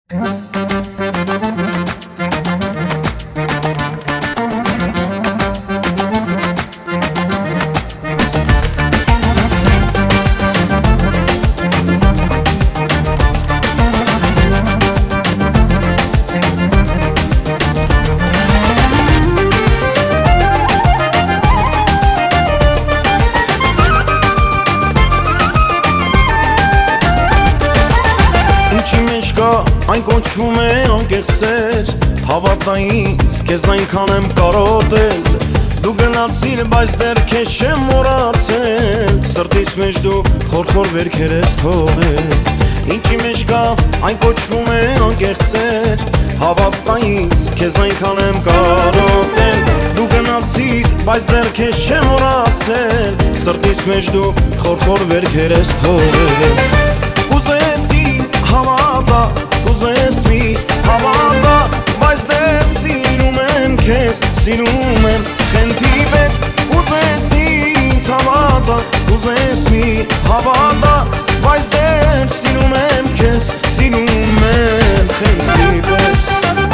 Ինչի մեջ կա, այն կոչվում է անկեղծեր Հավատա ինձ, կեզ այնքան եմ կարոտել Դու գնացիր, բայց դեռ քեզ չեմ մոռացել Սրտիս մեջ դու խորխոր վերքեր ես թողել Ինչի մեջ կա, այն կոչվում է անկեղծեր Հավատա ինձ, կեզ այնքան եմ կարոտել Դու գնացիր, բայց դեռ քեզ չեմ մոռացել Սրտիս մեջ դու խորխոր վերքեր ես թողել Կուզես ինձ հավատա, կուզես մի հավատա Բայց դեռ սիրում եմ քեզ, սիրում եմ խենթի պես Կուզես ինձ հավատա, կուզես մի հավատա Բայց դեռ սիրում եմ քեզ, սիրում եմ խենթի պես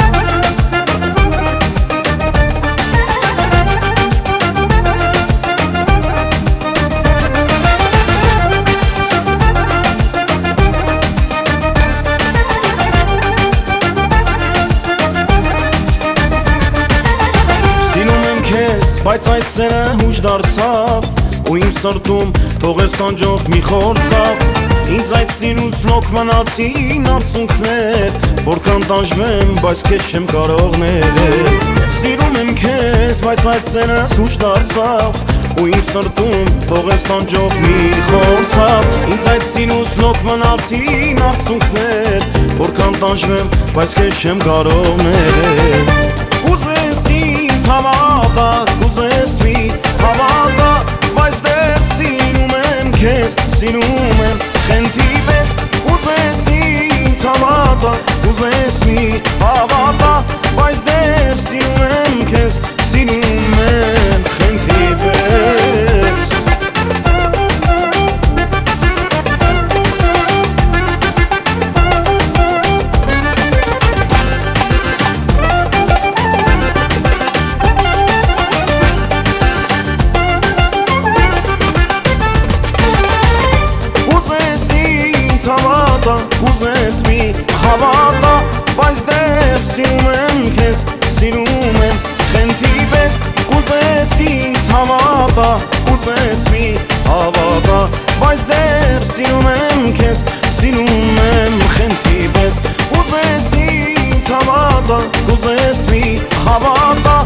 Բայց այդ սերը հուշ դարձավ Ու իմ սրտում թողեց տանջող մի խորձավ Ինձ այդ սիրուց լոք մնացին արցունքներ Որքան տանջվեմ, բայց քեզ չեմ կարող ներել Սիրում եմ քեզ, բայց այդ սերը հուշ դարձավ Ու իմ սրտում թողեց տանջող մի խորձավ Ինձ այդ սիրուց լոք մնացին արցունքներ Որքան տանջվեմ, բայց քեզ չեմ կարող ներել Կուզես ինձ հավատա, կուզես մի հավատա Բայց դեռ սիրում եմ քեզ, սիրում եմ խենթի պես Կուզես ինձ հավատա, կուզես մի հավատա Բայց դեռ սիրում եմ քեզ, սիրում եմ խենթի պես Կուզես մի հավատա, բայց դեռ սիրում եմ քեզ, սիրում եմ խենթի պես Կուզես ինձ հավատա, կուզես մի հավատա, բայց դեռ սիրում եմ քեզ, սիրում եմ խենթի պես Կուզես ինձ հավատա, կուզես մի հավատա